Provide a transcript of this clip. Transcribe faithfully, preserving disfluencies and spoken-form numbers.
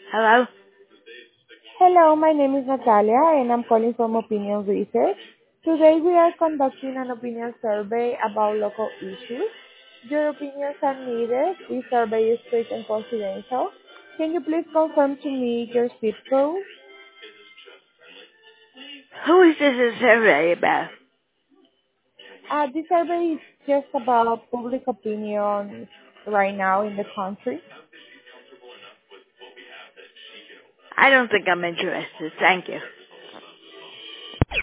Hello? Hello, my name is Natalia and I'm calling from Opinion Research. Today we are conducting an opinion survey about local issues. Your opinions are needed. This survey is strict and confidential. Can you please confirm to me your zip code? Who is this a survey about? Uh, this survey is just about public opinion right now in the country. I don't think I'm interested. Thank you.